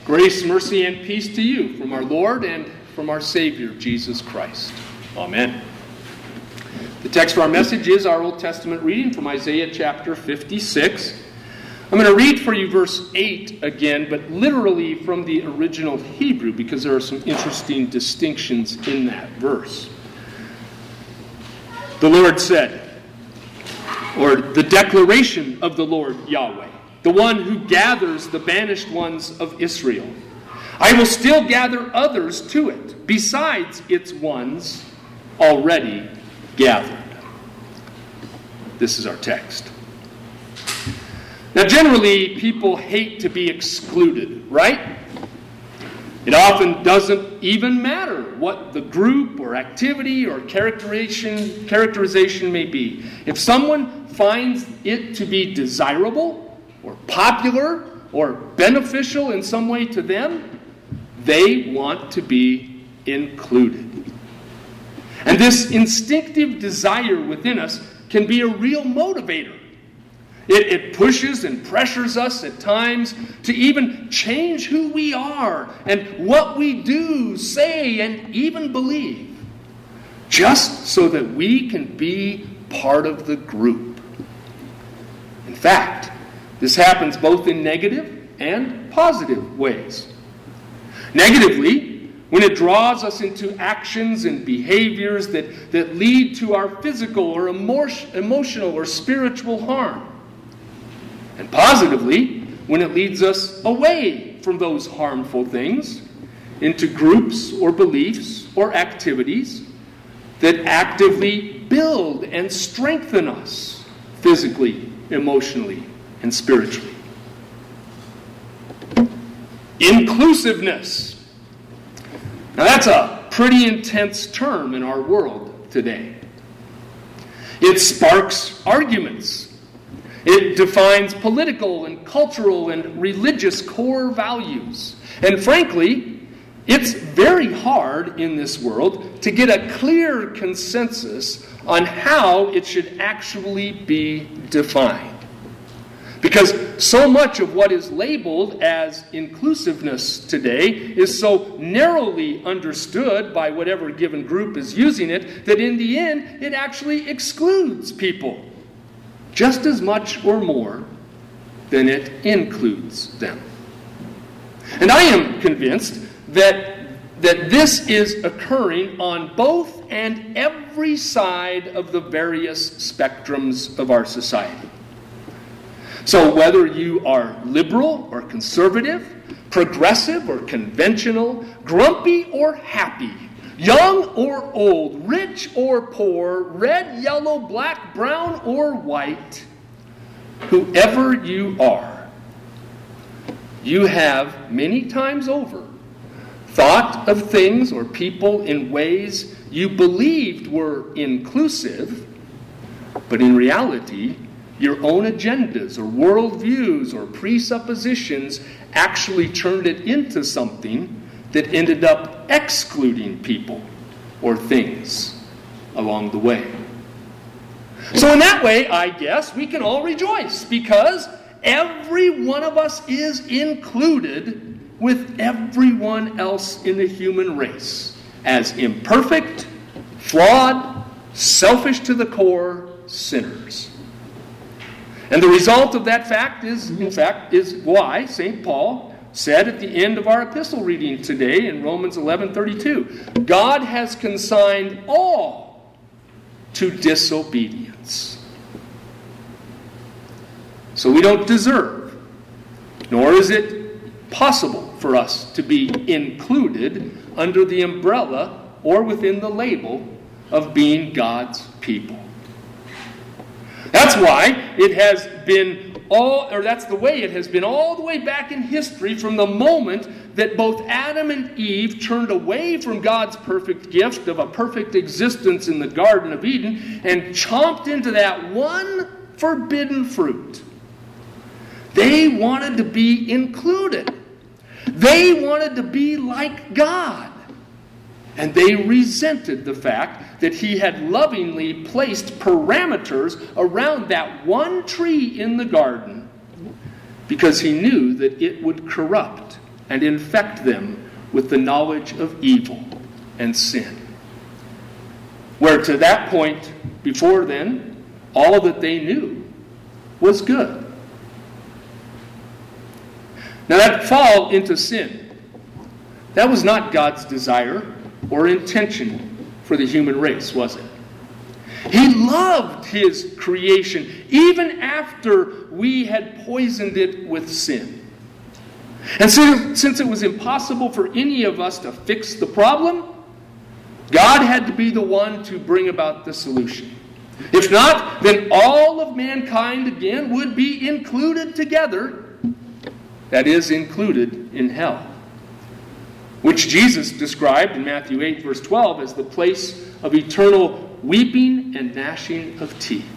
Grace, mercy, and peace to you from our Lord and from our Savior, Jesus Christ. Amen. The text for our message is our Old Testament reading from Isaiah chapter 56. I'm going to read for you verse 8 again, but literally from the original Hebrew, because there are some interesting distinctions in that verse. The Lord said, or the declaration of the Lord Yahweh, the one who gathers the banished ones of Israel. I will still gather others to it, besides its ones already gathered. This is our text. Now, generally, people hate to be excluded, right? It often doesn't even matter what the group or activity or characterization may be. If someone finds it to be desirable or popular or beneficial in some way to them, they want to be included. And this instinctive desire within us can be a real motivator. It pushes and pressures us at times to even change who we are and what we do, say, and even believe, just so that we can be part of the group. In fact, this happens both in negative and positive ways. Negatively, when it draws us into actions and behaviors that lead to our physical or emotional or spiritual harm. And positively, when it leads us away from those harmful things into groups or beliefs or activities that actively build and strengthen us physically, emotionally, and spiritually. Inclusiveness. Now that's a pretty intense term in our world today. It sparks arguments. It defines political and cultural and religious core values. And frankly, it's very hard in this world to get a clear consensus on how it should actually be defined. Because so much of what is labeled as inclusiveness today is so narrowly understood by whatever given group is using it that in the end it actually excludes people just as much or more than it includes them. And I am convinced that this is occurring on both and every side of the various spectrums of our society. So whether you are liberal or conservative, progressive or conventional, grumpy or happy, young or old, rich or poor, red, yellow, black, brown, or white, whoever you are, you have many times over thought of things or people in ways you believed were inclusive, but in reality, your own agendas or worldviews or presuppositions actually turned it into something that ended up excluding people or things along the way. So in that way, I guess, we can all rejoice because every one of us is included with everyone else in the human race as imperfect, flawed, selfish to the core sinners. And the result of that fact is why St. Paul said at the end of our epistle reading today in Romans 11:32, God has consigned all to disobedience. So we don't deserve, nor is it possible for us to be included under the umbrella or within the label of being God's people. That's why it has been that's the way it has been all the way back in history from the moment that both Adam and Eve turned away from God's perfect gift of a perfect existence in the Garden of Eden and chomped into that one forbidden fruit. They wanted to be included. They wanted to be like God. And they resented the fact that he had lovingly placed parameters around that one tree in the garden because he knew that it would corrupt and infect them with the knowledge of evil and sin. Where to that point, before then, all that they knew was good. Now that fall into sin, that was not God's desire or intention for the human race, was it? He loved His creation even after we had poisoned it with sin. And since it was impossible for any of us to fix the problem, God had to be the one to bring about the solution. If not, then all of mankind again would be included together, that is, included in hell, which Jesus described in Matthew 8, verse 12, as the place of eternal weeping and gnashing of teeth.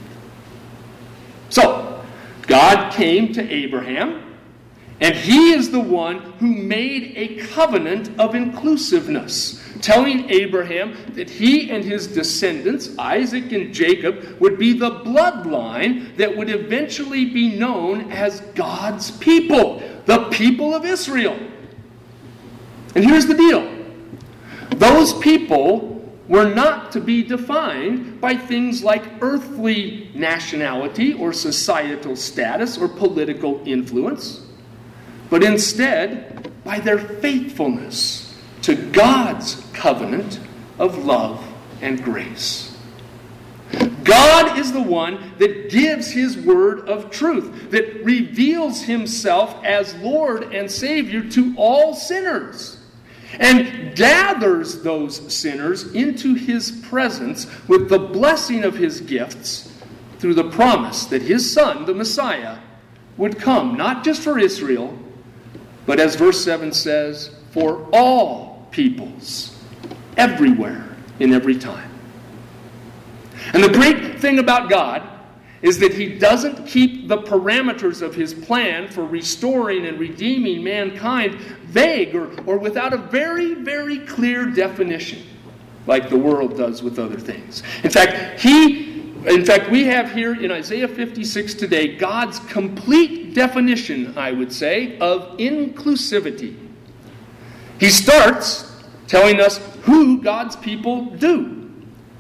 So, God came to Abraham, and He is the one who made a covenant of inclusiveness, telling Abraham that he and his descendants, Isaac and Jacob, would be the bloodline that would eventually be known as God's people, the people of Israel. And here's the deal. Those people were not to be defined by things like earthly nationality or societal status or political influence, but instead by their faithfulness to God's covenant of love and grace. God is the one that gives His word of truth, that reveals Himself as Lord and Savior to all sinners, and gathers those sinners into His presence with the blessing of His gifts through the promise that His Son, the Messiah, would come, not just for Israel, but as verse 7 says, for all peoples, everywhere, in every time. And the great thing about God is that He doesn't keep the parameters of His plan for restoring and redeeming mankind vague or without a very, very clear definition, like the world does with other things. In fact, we have here in Isaiah 56 today God's complete definition, I would say, of inclusivity. He starts telling us who God's people do.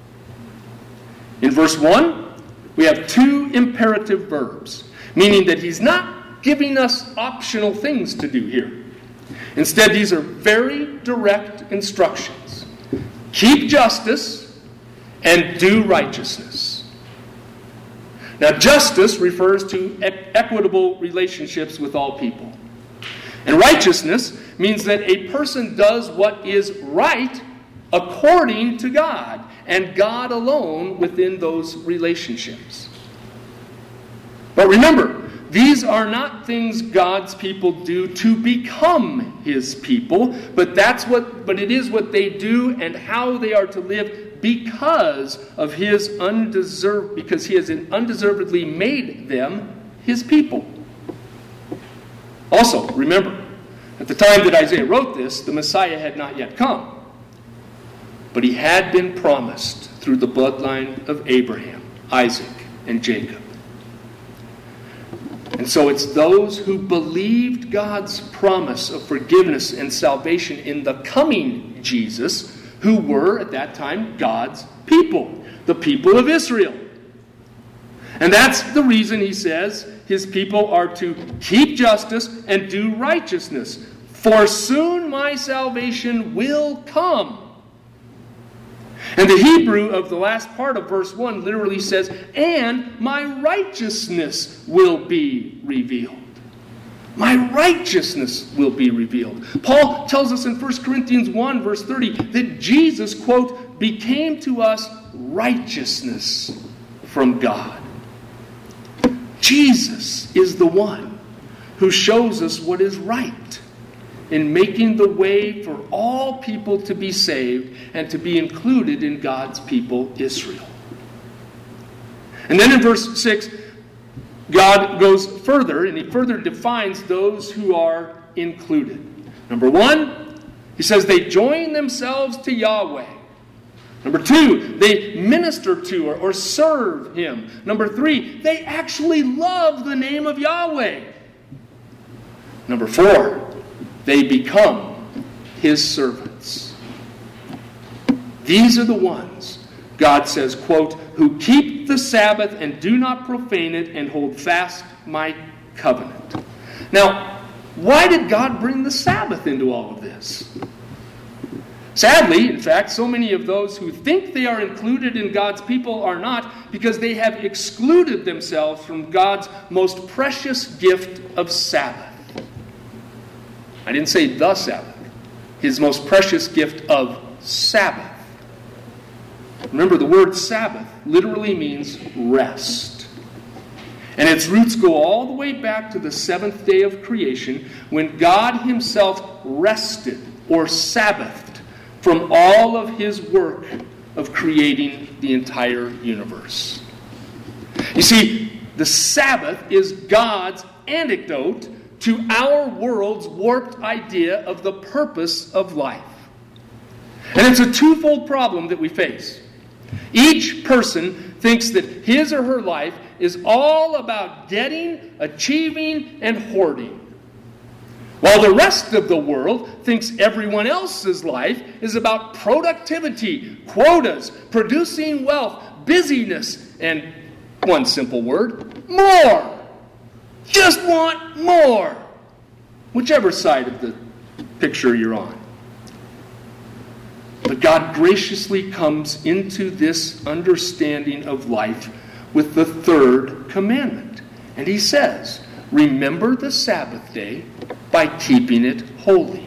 In verse 1, we have two imperative verbs, meaning that He's not giving us optional things to do here. Instead, these are very direct instructions. Keep justice and do righteousness. Now, justice refers to equitable relationships with all people. And righteousness means that a person does what is right according to God, and God alone within those relationships. But remember, these are not things God's people do to become His people, but it is what they do and how they are to live because He has undeservedly made them His people. Also, remember, at the time that Isaiah wrote this, the Messiah had not yet come. But He had been promised through the bloodline of Abraham, Isaac, and Jacob. And so it's those who believed God's promise of forgiveness and salvation in the coming Jesus who were, at that time, God's people, the people of Israel. And that's the reason He says His people are to keep justice and do righteousness. For soon my salvation will come. And the Hebrew of the last part of verse 1 literally says, and my righteousness will be revealed. My righteousness will be revealed. Paul tells us in 1 Corinthians 1, verse 30, that Jesus, quote, became to us righteousness from God. Jesus is the one who shows us what is right in making the way for all people to be saved and to be included in God's people, Israel. And then in verse 6, God goes further, and He further defines those who are included. Number 1, He says they join themselves to Yahweh. Number 2, they minister to or serve Him. Number 3, they actually love the name of Yahweh. Number 4, they become his servants. These are the ones, God says, quote, who keep the Sabbath and do not profane it and hold fast my covenant. Now, why did God bring the Sabbath into all of this? Sadly, in fact, so many of those who think they are included in God's people are not, because they have excluded themselves from God's most precious gift of Sabbath. I didn't say the Sabbath. His most precious gift of Sabbath. Remember, the word Sabbath literally means rest. And its roots go all the way back to the seventh day of creation, when God himself rested or Sabbathed from all of his work of creating the entire universe. You see, the Sabbath is God's antidote to our world's warped idea of the purpose of life. And it's a twofold problem that we face. Each person thinks that his or her life is all about getting, achieving, and hoarding, while the rest of the world thinks everyone else's life is about productivity, quotas, producing wealth, busyness, and one simple word, more. Just want more. Whichever side of the picture you're on. But God graciously comes into this understanding of life with the third commandment. And he says, remember the Sabbath day by keeping it holy.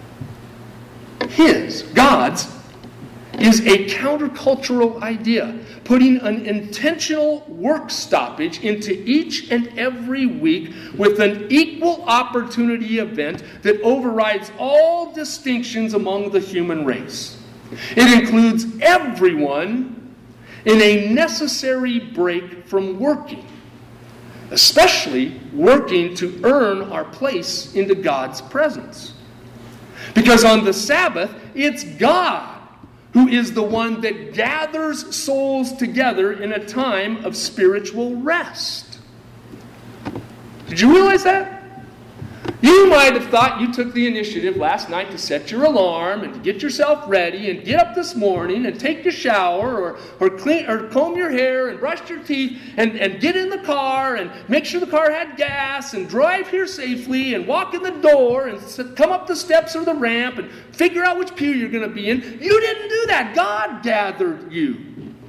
God's, is a countercultural idea, putting an intentional work stoppage into each and every week with an equal opportunity event that overrides all distinctions among the human race. It includes everyone in a necessary break from working, especially working to earn our place into God's presence. Because on the Sabbath, it's God who is the one that gathers souls together in a time of spiritual rest. Did you realize that? You might have thought you took the initiative last night to set your alarm and to get yourself ready and get up this morning and take your shower or clean or comb your hair and brush your teeth and get in the car and make sure the car had gas and drive here safely and walk in the door and come up the steps or the ramp and figure out which pew you're going to be in. You didn't do that. God gathered you.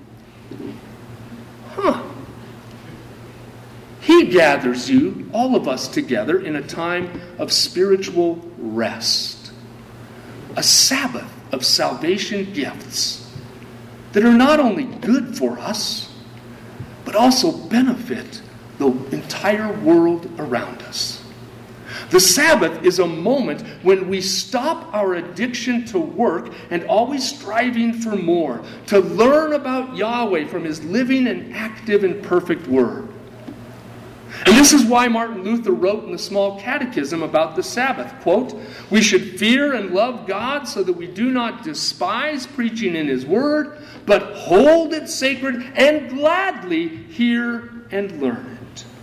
He gathers you, all of us together, in a time of spiritual rest. A Sabbath of salvation gifts that are not only good for us, but also benefit the entire world around us. The Sabbath is a moment when we stop our addiction to work and always striving for more, to learn about Yahweh from his living and active and perfect word. And this is why Martin Luther wrote in the Small Catechism about the Sabbath, quote, we should fear and love God so that we do not despise preaching in his word, but hold it sacred and gladly hear and learn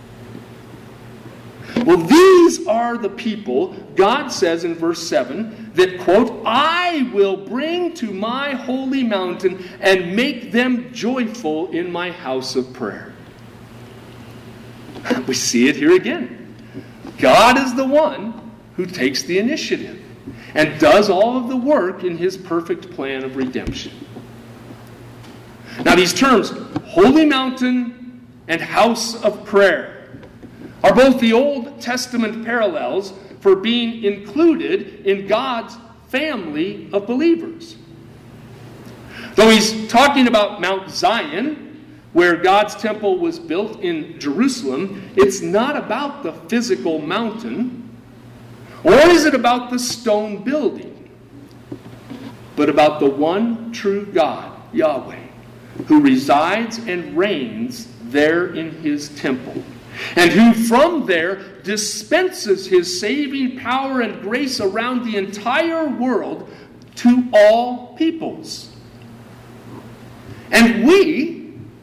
it. Well, these are the people, God says in verse 7, that, quote, I will bring to my holy mountain and make them joyful in my house of prayer. We see it here again. God is the one who takes the initiative and does all of the work in his perfect plan of redemption. Now these terms, holy mountain and house of prayer, are both the Old Testament parallels for being included in God's family of believers. Though he's talking about Mount Zion, where God's temple was built in Jerusalem, it's not about the physical mountain, or is it about the stone building, but about the one true God, Yahweh, who resides and reigns there in his temple, and who from there dispenses his saving power and grace around the entire world to all peoples. And we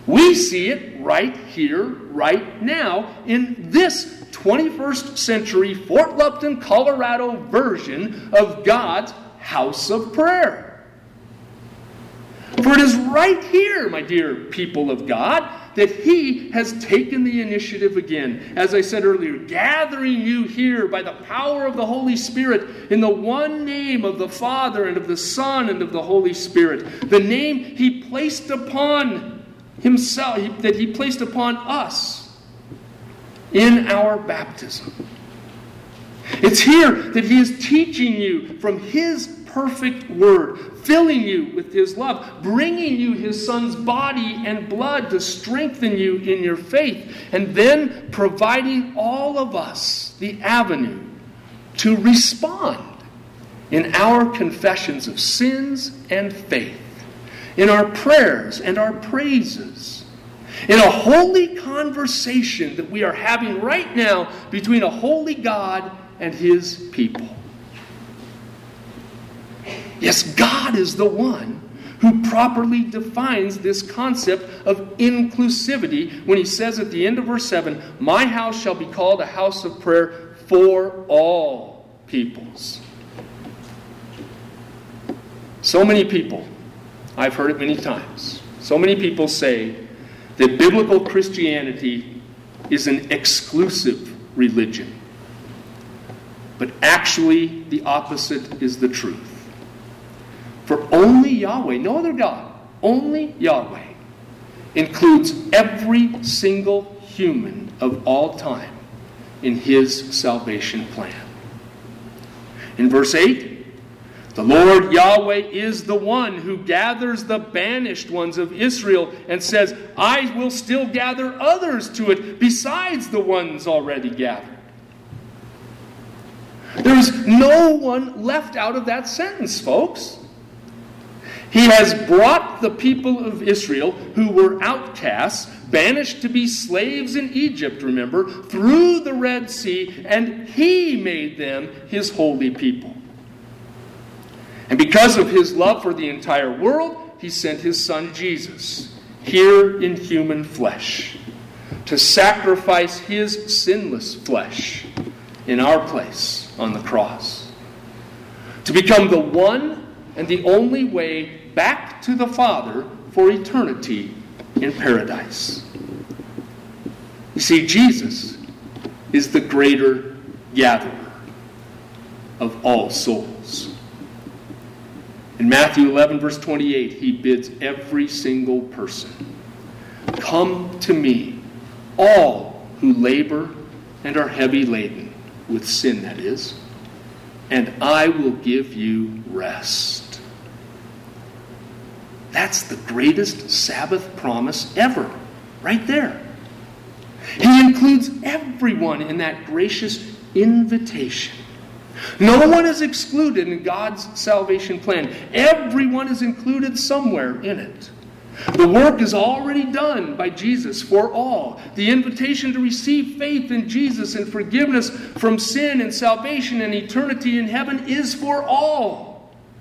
We see it right here, right now, in this 21st century Fort Lupton, Colorado version of God's house of prayer. For it is right here, my dear people of God, that He has taken the initiative again. As I said earlier, gathering you here by the power of the Holy Spirit in the one name of the Father and of the Son and of the Holy Spirit. The name He placed upon Himself, that He placed upon us in our baptism. It's here that He is teaching you from His perfect word, filling you with His love, bringing you His Son's body and blood to strengthen you in your faith, and then providing all of us the avenue to respond in our confessions of sins and faith, in our prayers and our praises, in a holy conversation that we are having right now between a holy God and His people. Yes, God is the one who properly defines this concept of inclusivity when He says at the end of verse 7, "My house shall be called a house of prayer for all peoples." So many people, I've heard it many times, so many people say that biblical Christianity is an exclusive religion. But actually, the opposite is the truth. For only Yahweh, no other God, only Yahweh includes every single human of all time in His salvation plan. In verse 8, the Lord Yahweh is the one who gathers the banished ones of Israel and says, "I will still gather others to it besides the ones already gathered." There is no one left out of that sentence, folks. He has brought the people of Israel, who were outcasts, banished to be slaves in Egypt, remember, through the Red Sea, and He made them His holy people. And because of His love for the entire world, He sent His Son Jesus, here in human flesh, to sacrifice His sinless flesh in our place on the cross, to become the one and the only way back to the Father for eternity in paradise. You see, Jesus is the greater gatherer of all souls. In Matthew 11, verse 28, He bids every single person, "Come to me, all who labor and are heavy laden," with sin, that is, "and I will give you rest." That's the greatest Sabbath promise ever, right there. He includes everyone in that gracious invitation. No one is excluded in God's salvation plan. Everyone is included somewhere in it. The work is already done by Jesus for all. The invitation to receive faith in Jesus and forgiveness from sin and salvation and eternity in heaven is for all.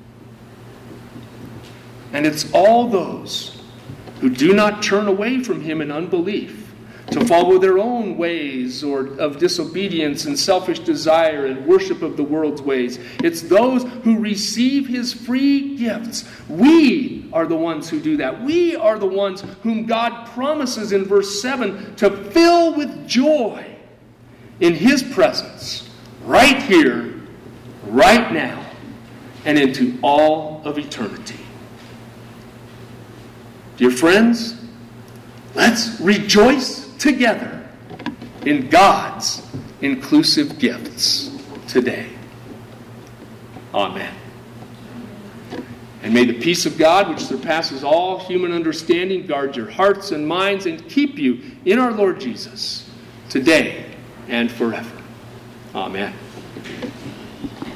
And it's all those who do not turn away from Him in unbelief, to follow their own ways or of disobedience and selfish desire and worship of the world's ways. It's those who receive His free gifts. We are the ones who do that. We are the ones whom God promises in verse 7 to fill with joy in His presence, right here, right now, and into all of eternity. Dear friends, let's rejoice together in God's inclusive gifts today. Amen. And may the peace of God, which surpasses all human understanding, guard your hearts and minds and keep you in our Lord Jesus today and forever. Amen.